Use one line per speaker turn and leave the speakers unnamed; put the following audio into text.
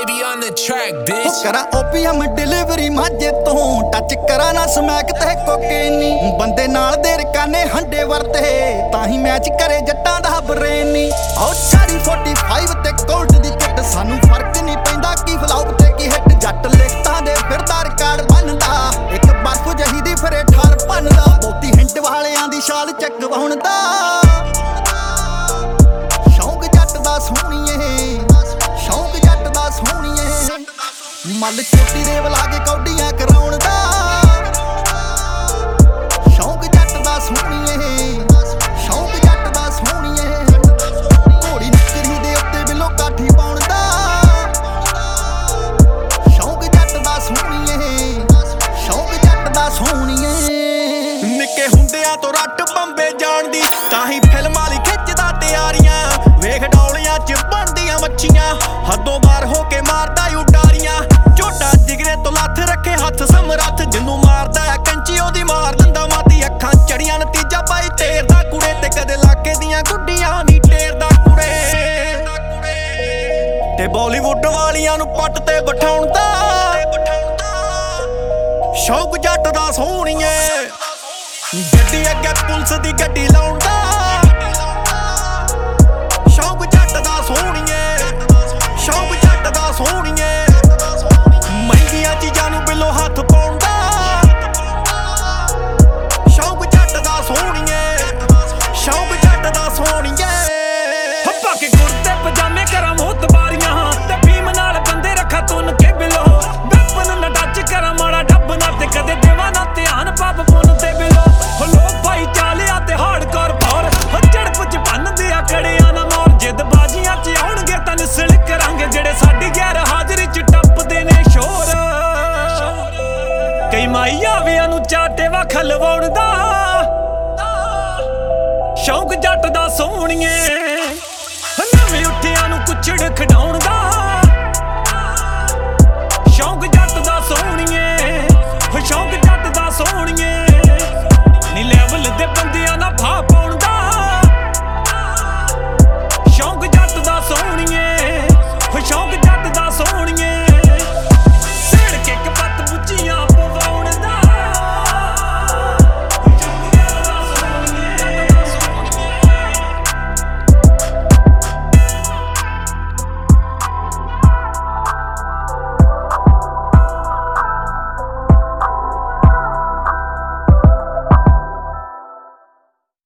baby on the track, bitch.
करा OPM delivery माजे तो टच करा ना स्मैक ते कोकेनी बंदे नाल देर काने हंडे वरते ताही मैच करे जट्टां दा ब्रेनी ओ 45 ते कोल्ड दी किट सानू फर्क नहीं पैंदा की फ्लॉप ते की हिट जट लिखतां दे फिरदा रिकार्ड बनदा एक बर्फ जही दी फिरे ठार बनदा बहुती हिंट वालियां दी शाल चकवाउण दा शौक जट दा सोहणीए शौक जट दा सोहणीए मल छोटी रेव लाके कौडियां कराउण दा शौक जट दा सोहणीए शौक जट दा सोहणीए घोड़ी निकरी दे उत्ते बिलो काठी पाउण दा शौक जट दा सोहणीए शौक जट दा सोहणीए निक्के हुंदियां तो रट बंबे जाण दी ताही फिल्मां लई खिੱਚਦਾ ਤਿਆਰੀਆਂ ਵੇਖ ਡੌਲੀਆਂ ਚ ਬਣਦੀਆਂ ਮੱਛੀਆਂ ਹੱਦੋਂ ਬਾਹਰ ਹੋ ਕੇ ਮਾਰਦਾ ਉਡਾਰੀਆਂ ਝੋਟਾ ਜਿਗਰੇ ਤੋਂ ਲੱਥ ਰੱਖੇ ਹੱਥ ਸਮਰੱਥ ਜਿੰਨੂੰ ਮਾਰਦਾ ਆ ਕੰਚੀ ਉਹਦੀ ਮਾਰ ਦਿੰਦਾ ਮਾਤੀ ਅੱਖਾਂ ਚੜੀਆਂ ਨਤੀਜਾ ਪਾਈ ਤੇਰਦਾ ਕੁੜੇ ਤੇ ਕਦੇ ਲਾਕੇ ਦੀਆਂ ਗੁੱਡੀਆਂ ਨਹੀਂ ਟੇਰਦਾ ਕੁੜੇ ਤੇ ਬਾਲੀਵੁੱਡ ਵਾਲੀਆਂ ਨੂੰ ਪੱਟ ਤੇ ਬਿਠਾਉਣ ਦਾ ਸ਼ੌਕ ਜੱਟ ਦਾ ਸੋਹਣੀਏ ਗੱਡੀ ਅੱਗੇ ਪੁਲਿਸ ਦੀ ਗੱਡੀ ਲਾਉਣ ਦਾ ਸ਼ੌਕ ਜੱਟ ਦਾ ਸੋਹਣੀਏ ਸ਼ੌਕ ਜੱਟ ਦਾ ਸੋਹਣੀਏ ਮਹਿੰਗੀਆਂ ਚੀਜ਼ਾਂ ਨੂੰ ਬਿੱਲੋ ਹੱਥ ਪਾਉਣ ਦਾ ਸ਼ੌਕ ਜੱਟ ਦਾ ਸੋਹਣੀਏ ਸ਼ੌਕ ਜੱਟ ਦਾ ਸੋਹਣੀਏ
ਹੱਪਾ ਕੇ ਕੁੜਤੇ ਪਜਾਮੇ ਕਰਾਂ ਮੋਤਬਾਰੀਆਂ ਤੇ ਭੀਮ ਨਾਲ ਬੰਦੇ ਰੱਖਾ ਤੁਨ ਕੇ ਬਿਲੋ ਗੱਪਨ ਨਾ ਟੱਚ ਕਰਾਂ ਮਾੜਾ ਡੱਬ ਨਾ ਤੇ ਕਦੇ ਦੇਵਾ ਨਾ ਧਿਆਨ ਪਾਪ ਪੁੰਨ ਤੇ ਬਿਲੋ ਹੋ ਲੋਕ ਭਾਈ ਚਾਲਿਆ ਤੇ ਹਾਰਡਕੋਰ ਪੌਰ ਹੋ ਝੜਪ ਚ ਭੰਨਦੇ ਆ ਕੜਿਆਂ ਨਾ ਮੋਰ ਜਿੱਦ ਬਾਜੀਆਂ ਚ ਆਉਣਗੇ ਤਾਂ ਨਿਸਲ ਕਰਾਂਗੇ ਜਿਹੜੇ ਸਾਡੀ ਗੈਰ ਹਾਜ਼ਰੀ ਚ ਟੱਪਦੇ ਨੇ ਸ਼ੋਰ ਕਈ ਮਾਈਆ ਵਿਆਂ ਨੂੰ ਚਾਟੇ ਵਾ ਖਲਵਾਉਣ ਦਾ ਸ਼ੌਕ ਜੱਟ ਦਾ ਸੋਹਣੀਏ ਨਵੇਂ ਉੱਠਿਆਂ ਨੂੰ ਕੁੱਛੜ ਖਡਾਉਣ